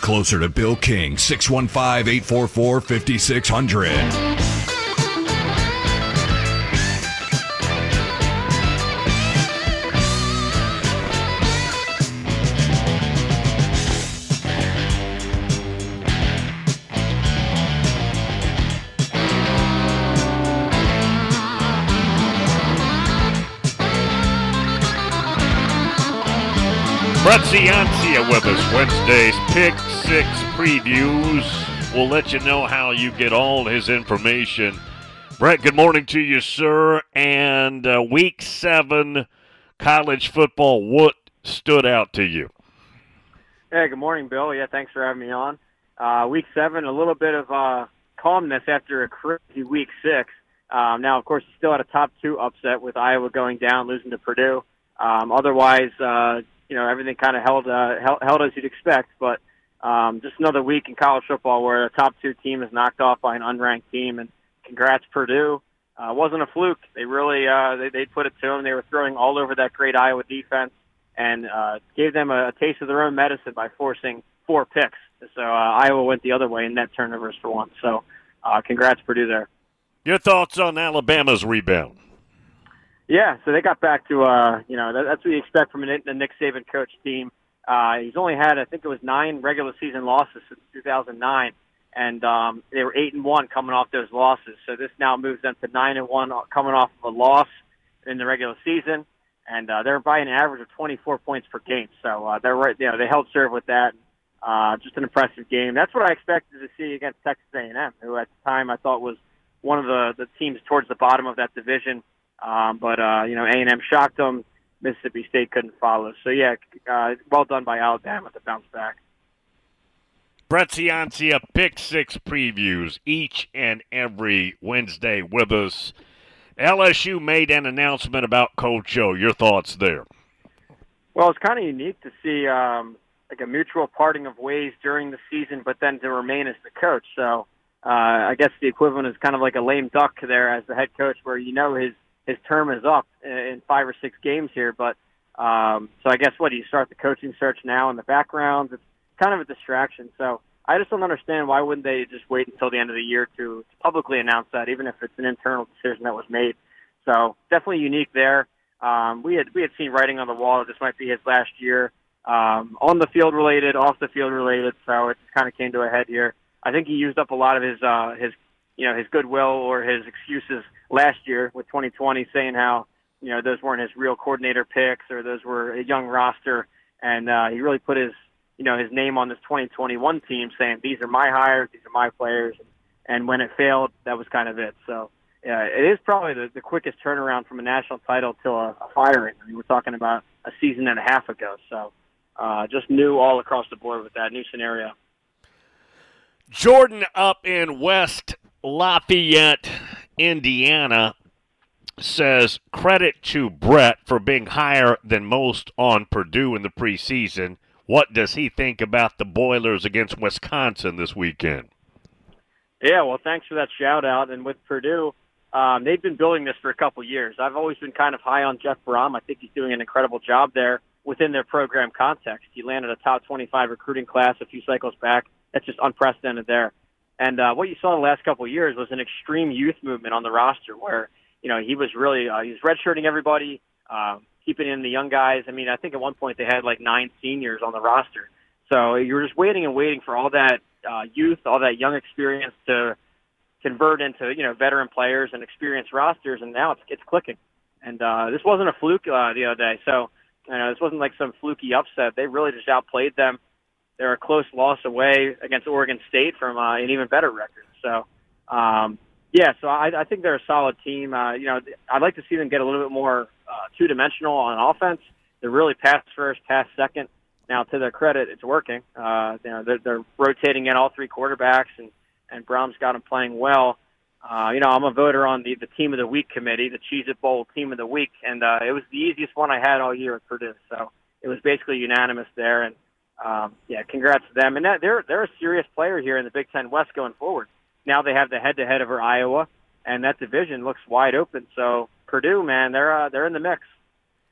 closer to Bill King, 615-844-5600. Brett Ciancia with us. Wednesday's Pick 6 previews. We'll let you know how you get all his information. Brett, good morning to you, sir. And Week 7 college football, what stood out to you? Hey, good morning, Bill. Yeah, thanks for having me on. Week 7, a little bit of calmness after a crazy Week 6. Now, of course, you still had a top 2 upset with Iowa going down, losing to Purdue. Otherwise, everything kind of held as you'd expect, but just another week in college football where a top 2 team is knocked off by an unranked team, and congrats Purdue. It wasn't a fluke. They really they put it to them. They were throwing all over that great Iowa defense and gave them a taste of their own medicine by forcing 4 picks. So Iowa went the other way in net turnovers for once. So congrats Purdue there. Your thoughts on Alabama's rebound? Yeah, so they got back to, that's what you expect from a Nick Saban coach team. He's only had, I think it was 9 regular season losses since 2009, and they were 8-1 coming off those losses. So this now moves them to 9-1 coming off of a loss in the regular season, and they're by an average of 24 points per game. So they're right, they held serve with that. Just an impressive game. That's what I expected to see against Texas A&M, who at the time I thought was one of the teams towards the bottom of that division. But A&M shocked them. Mississippi State couldn't follow. So, well done by Alabama to bounce back. Brett Ciancia, Pick 6 previews each and every Wednesday with us. LSU made an announcement about Coach O. Your thoughts there? Well, it's kind of unique to see like a mutual parting of ways during the season, but then to remain as the coach. So I guess the equivalent is kind of like a lame duck there as the head coach where his term is up in 5 or 6 games here, but so I guess do you start the coaching search now in the background? It's kind of a distraction. So I just don't understand why wouldn't they just wait until the end of the year to publicly announce that, even if it's an internal decision that was made. So definitely unique there. We had seen writing on the wall that this might be his last year, on the field related, off the field related. So it just kind of came to a head here. I think he used up a lot of his goodwill or his excuses last year with 2020, saying how, those weren't his real coordinator picks or those were a young roster. And he really put his name on this 2021 team saying, these are my hires, these are my players. And when it failed, that was kind of it. So it is probably the quickest turnaround from a national title to a firing. I mean, we're talking about a season and a half ago. So just new all across the board with that new scenario. Jordan up in West Lafayette, Indiana, says credit to Brett for being higher than most on Purdue in the preseason. What does he think about the Boilers against Wisconsin this weekend? Yeah, well, thanks for that shout-out. And with Purdue, they've been building this for a couple years. I've always been kind of high on Jeff Brom. I think he's doing an incredible job there within their program context. He landed a top 25 recruiting class a few cycles back. That's just unprecedented there. And what you saw in the last couple of years was an extreme youth movement on the roster where, he was really he was redshirting everybody, keeping in the young guys. I mean, I think at one point they had like 9 seniors on the roster. So you were just waiting and waiting for all that youth, all that young experience to convert into, veteran players and experienced rosters, and now it's clicking. And this wasn't a fluke the other day. So, this wasn't like some fluky upset. They really just outplayed them. They're a close loss away against Oregon State from an even better record. So, so I think they're a solid team. I'd like to see them get a little bit more two-dimensional on offense. They're really pass first, pass second. Now, to their credit, it's working. They're rotating in all 3 quarterbacks, and Brom's got them playing well. I'm a voter on the Team of the Week committee, the Cheez-It Bowl Team of the Week, and it was the easiest one I had all year at Purdue. So it was basically unanimous there, and congrats to them. And they're a serious player here in the Big Ten West going forward. Now they have the head-to-head over Iowa, and that division looks wide open. So Purdue, man, they're in the mix.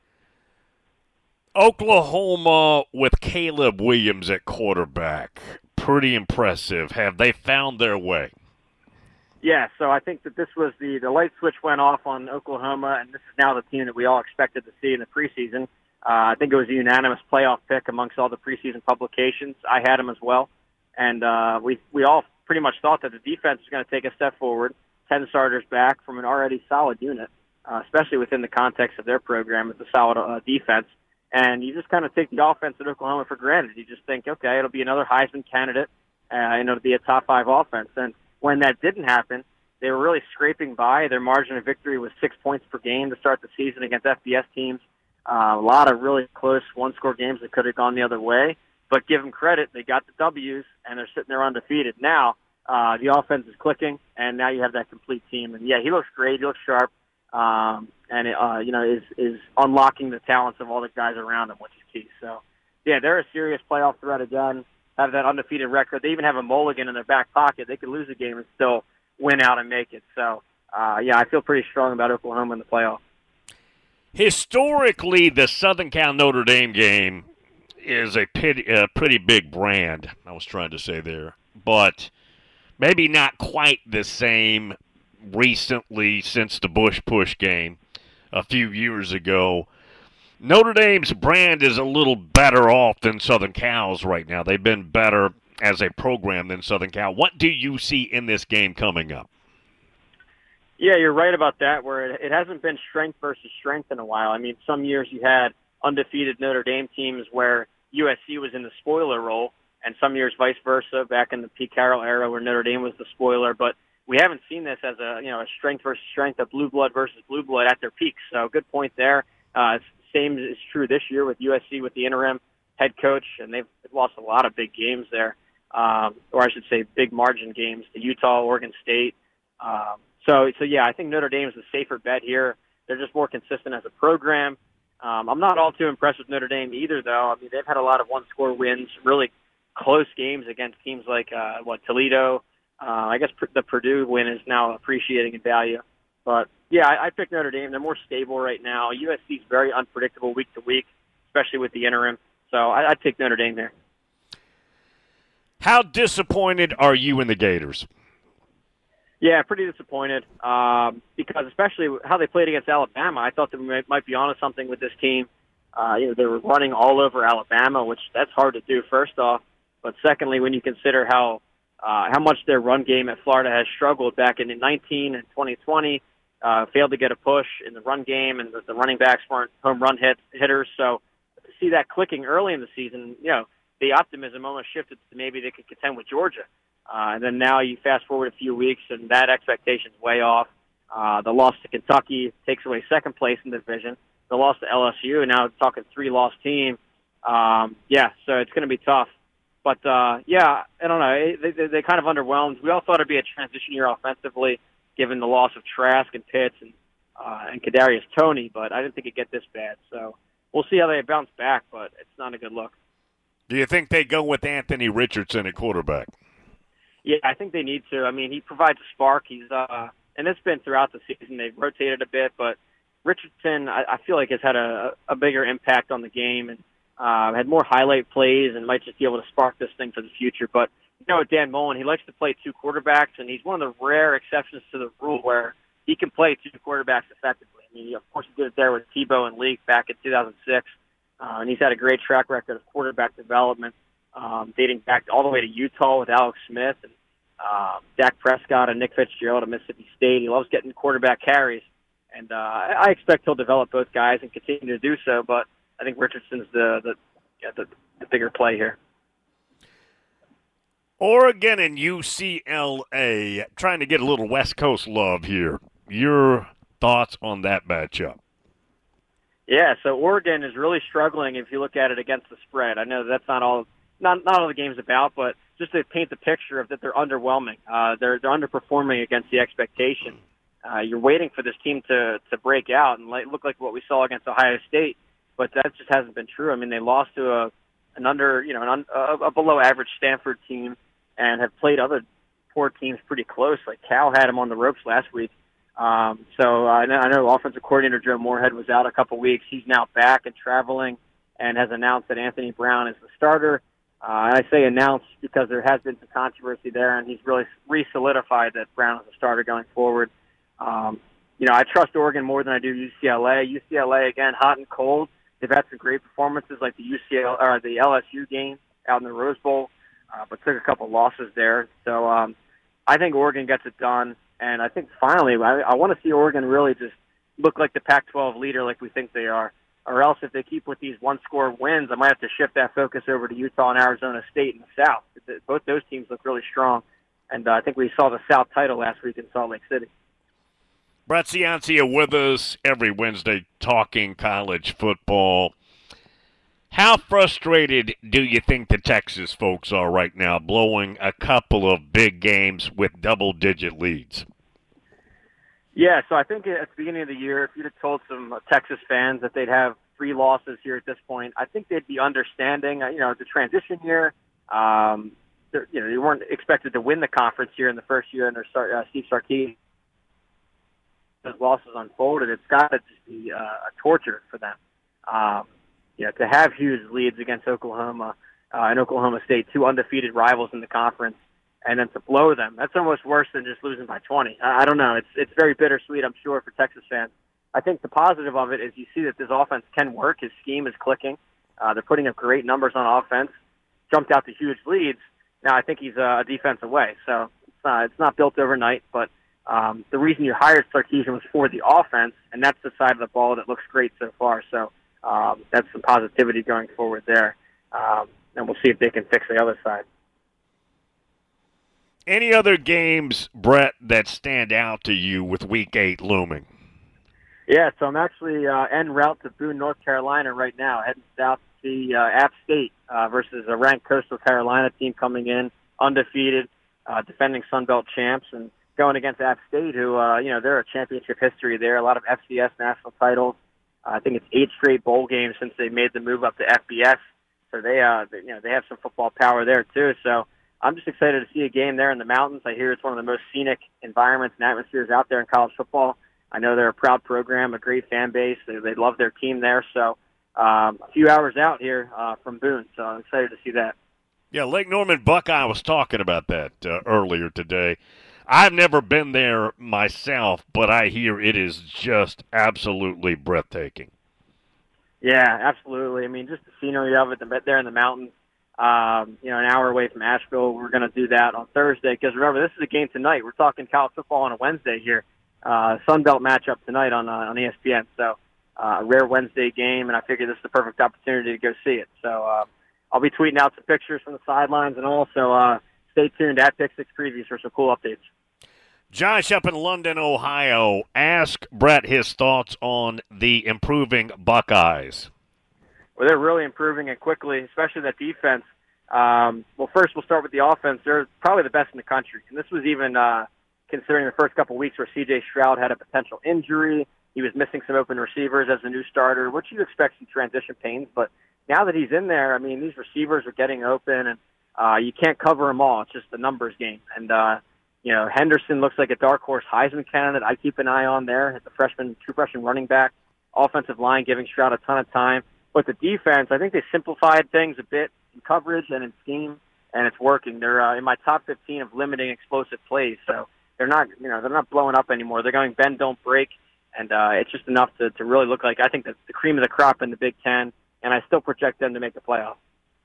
Oklahoma with Caleb Williams at quarterback. pretty impressive. Have they found their way? Yeah, so I think that this was the light switch went off on Oklahoma, and this is now the team that we all expected to see in the preseason. I think it was a unanimous playoff pick amongst all the preseason publications. I had them as well, and we all pretty much thought that the defense was going to take a step forward, 10 starters back from an already solid unit, especially within the context of their program. It's a solid defense, and you just kind of take the offense at Oklahoma for granted. You just think, okay, it'll be another Heisman candidate, it'll be a top 5 offense, and when that didn't happen, they were really scraping by. Their margin of victory was 6 points per game to start the season against FBS teams. A lot of really close one-score games that could have gone the other way. But give them credit, they got the W's, and they're sitting there undefeated. Now, the offense is clicking, and now you have that complete team. And, yeah, he looks great. He looks sharp, is unlocking the talents of all the guys around him, which is key. So, yeah, they're a serious playoff threat again. Have that undefeated record. They even have a mulligan in their back pocket. They could lose a game and still win out and make it. So, I feel pretty strong about Oklahoma in the playoff. Historically, the Southern Cal Notre Dame game is a pretty big brand, I was trying to say there. But maybe not quite the same recently since the Bush Push game a few years ago. Notre Dame's brand is a little better off than Southern Cal's right now. They've been better as a program than Southern Cal. What do you see in this game coming up? Yeah, you're right about that, where it hasn't been strength versus strength in a while. I mean, some years you had undefeated Notre Dame teams where USC was in the spoiler role, and some years vice versa, back in the Pete Carroll era where Notre Dame was the spoiler. But we haven't seen this as a strength versus strength, a blue blood versus blue blood at their peaks. So good point there. Same is true this year with USC with the interim head coach, and they've lost a lot of big games there, or I should say big margin games to Utah, Oregon State. So yeah, I think Notre Dame is the safer bet here. They're just more consistent as a program. I'm not all too impressed with Notre Dame either, though. I mean, they've had a lot of one-score wins, really close games against teams like Toledo. I guess the Purdue win is now appreciating in value. But, yeah, I pick Notre Dame. They're more stable right now. USC is very unpredictable week to week, especially with the interim. So I'd take Notre Dame there. How disappointed are you in the Gators? Yeah, pretty disappointed because especially how they played against Alabama. I thought that we might be onto something with this team. They were running all over Alabama, which that's hard to do, first off. But secondly, when you consider how much their run game at Florida has struggled back in 2019 and 2020, failed to get a push in the run game, and the running backs weren't home run hitters. So to see that clicking early in the season, the optimism almost shifted to maybe they could contend with Georgia. And then now you fast forward a few weeks, and that expectation's way off. The loss to Kentucky takes away second place in the division. The loss to LSU, and now talking 3-loss team. So it's going to be tough. But, I don't know. They kind of underwhelmed. We all thought it'd be a transition year offensively, given the loss of Trask and Pitts and Kadarius Toney, but I didn't think it'd get this bad. So we'll see how they bounce back, but it's not a good look. Do you think they go with Anthony Richardson at quarterback? Yeah, I think they need to. I mean, he provides a spark. He's and it's been throughout the season. They've rotated a bit, but Richardson, I feel like, has had a bigger impact on the game and had more highlight plays and might just be able to spark this thing for the future. But, with Dan Mullen, he likes to play 2 quarterbacks, and he's one of the rare exceptions to the rule where he can play 2 quarterbacks effectively. I mean, of course, he did it there with Tebow and Leak back in 2006, and he's had a great track record of quarterback development. Dating back all the way to Utah with Alex Smith and Dak Prescott and Nick Fitzgerald at Mississippi State. He loves getting quarterback carries, and I expect he'll develop both guys and continue to do so. But I think Richardson's the bigger play here. Oregon and UCLA, trying to get a little West Coast love here. Your thoughts on that matchup? Yeah, so Oregon is really struggling if you look at it against the spread. I know that's not all the game's about, but just to paint the picture of that they're underwhelming. They're underperforming against the expectation. You're waiting for this team to break out and look like what we saw against Ohio State, but that just hasn't been true. I mean, they lost to a below average Stanford team and have played other poor teams pretty close. Like Cal had them on the ropes last week. So I know offensive coordinator Joe Moorhead was out a couple weeks. He's now back and traveling and has announced that Anthony Brown is the starter. And I say announced because there has been some controversy there, and he's really re-solidified that Brown is a starter going forward. I trust Oregon more than I do UCLA. UCLA, again, hot and cold. They've had some great performances like the the LSU game out in the Rose Bowl, but took a couple losses there. So I think Oregon gets it done, and I think finally I want to see Oregon really just look like the Pac-12 leader like we think they are. Or else if they keep with these one-score wins, I might have to shift that focus over to Utah and Arizona State in the South. Both those teams look really strong, and I think we saw the South title last week in Salt Lake City. Brett Ciancia with us every Wednesday talking college football. How frustrated do you think the Texas folks are right now, blowing a couple of big games with double-digit leads? Yeah, so I think at the beginning of the year, if you'd have told some Texas fans that they'd have 3 losses here at this point, I think they'd be understanding. It's a transition year. They weren't expected to win the conference here in the first year under Steve Sarkisian. As losses unfolded, it's got to just be a torture for them. To have huge leads against Oklahoma and Oklahoma State, 2 undefeated rivals in the conference, and then to blow them, that's almost worse than just losing by 20. I don't know. It's very bittersweet, I'm sure, for Texas fans. I think the positive of it is you see that this offense can work. His scheme is clicking. They're putting up great numbers on offense, jumped out to huge leads. Now I think he's a defense away, so it's not built overnight. But the reason you hired Sarkisian was for the offense, and that's the side of the ball that looks great so far. So that's some positivity going forward there, and we'll see if they can fix the other side. Any other games, Brett, that stand out to you with Week 8 looming? Yeah, so I'm actually en route to Boone, North Carolina right now, heading south to see App State versus a ranked Coastal Carolina team coming in, undefeated, defending Sun Belt champs, and going against App State, who, they're a championship history there, a lot of FCS national titles. I think it's 8 straight bowl games since they made the move up to FBS. So they have some football power there too. So I'm just excited to see a game there in the mountains. I hear it's one of the most scenic environments and atmospheres out there in college football. I know they're a proud program, a great fan base. They love their team there. So a few hours out here from Boone, so I'm excited to see that. Yeah, Lake Norman Buckeye was talking about that earlier today. I've never been there myself, but I hear it is just absolutely breathtaking. Yeah, absolutely. I mean, just the scenery of it, there in the mountains. An hour away from Asheville. We're going to do that on Thursday because remember, this is a game tonight. We're talking college football on a Wednesday here. Sun Belt matchup tonight on ESPN. So a rare Wednesday game, and I figure this is the perfect opportunity to go see it. So I'll be tweeting out some pictures from the sidelines, and also stay tuned at Pick Six Previews for some cool updates. Josh up in London, Ohio, ask Brett his thoughts on the improving Buckeyes. Well, they're really improving it quickly, especially that defense. First we'll start with the offense. They're probably the best in the country. And this was even considering the first couple weeks where C.J. Stroud had a potential injury. He was missing some open receivers as a new starter, which you expect some transition pains. But now that he's in there, I mean, these receivers are getting open, and you can't cover them all. It's just a numbers game. And, Henderson looks like a dark horse Heisman candidate. I keep an eye on there. The true freshman running back. Offensive line giving Stroud a ton of time. But the defense, I think they simplified things a bit in coverage and in scheme, and it's working. They're in my top 15 of limiting explosive plays, so they're not blowing up anymore. They're going bend, don't break, and it's just enough to really look like I think that's the cream of the crop in the Big Ten, and I still project them to make the playoffs.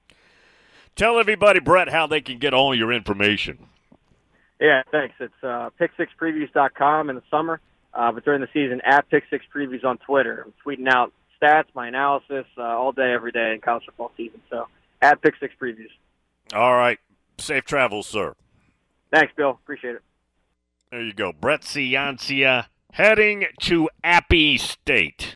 Tell everybody, Brett, how they can get all your information. Yeah, thanks. It's pick6previews.com in the summer, but during the season, at Pick6Previews on Twitter. I'm tweeting out stats, my analysis, all day, every day in college football season. So, at Pick6Previews. All right. Safe travels, sir. Thanks, Bill. Appreciate it. There you go. Brett Ciancia heading to Appy State.